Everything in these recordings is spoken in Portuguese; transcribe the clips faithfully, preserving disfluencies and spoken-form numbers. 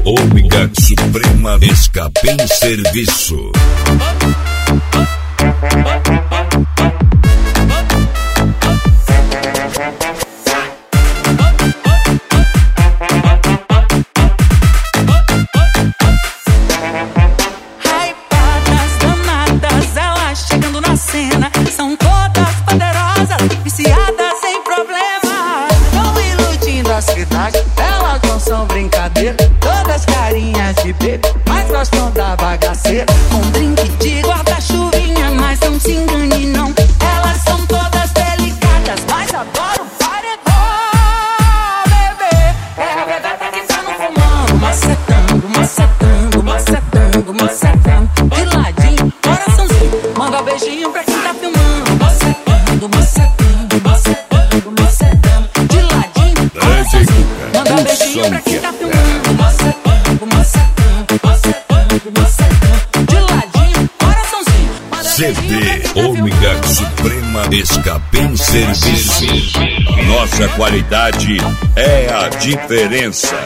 Ômega Suprema Escape em Serviço. Hypadas, danadas, elas chegando na cena. São todas poderosas, viciadas em problemas. Estão iludindo a cidade, elas não são brincadeira. Todas carinhas de bebê, mas gostam da bagaceira. Com drink de guarda-chuvinha, mas não se engane não. Elas são todas delicadas, mas adoram paredão. Bebê, é a bebê que tá no fumando. Macetando, macetando, macetando, macetando. De ladinho, coraçãozinho, manda beijinho pra quem tá filmando. Macetando, macetando, macetando, macetando. De ladinho, coraçãozinho, manda beijinho pra quem tá filmando. Macetando, macetando, macetando, macetando. De ladinho, coraçãozinho, manda C beijinho pra D quem tá Ômega Suprema Escape em Serviço. Nossa qualidade é a diferença.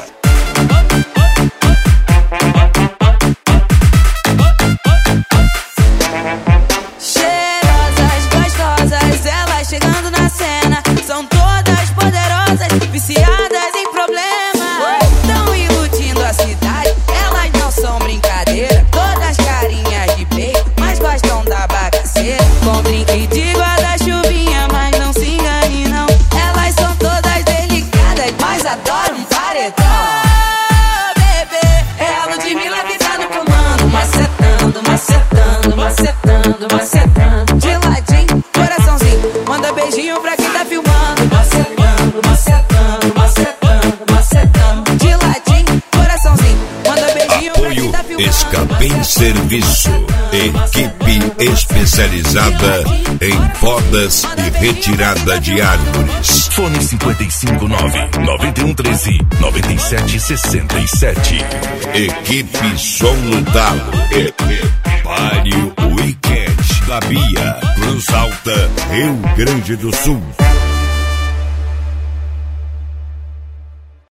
Cheirosas, gostosas, elas chegando na cena. São todas poderosas, viciadas em problemas. Estão iludindo a cidade, elas não são brincadeira. Todas carinhas de peito, mas gostam da bagaceira. Com drink de guarda-chuvinha, mas não se engane não. Elas são todas delicadas, mas adoram um paredão. Bebê, é a Ludmilla que tá no comando. Macetando, macetando, macetando, macetando. De ladinho, coraçãozinho, manda beijinho pra quem tá filmando. Macetando, macetando, macetando, macetando. De ladinho, coraçãozinho, manda beijinho pra quem Apoio tá filmando. Escape em Serviço. Equipe especializada em podas e retirada de árvores. Fone cinquenta e cinco nove, noventa e um treze, noventa e sete sessenta e sete. Equipe Som no Talo. Páreo Weekend da Bia, Cruz Alta, Rio Grande do Sul.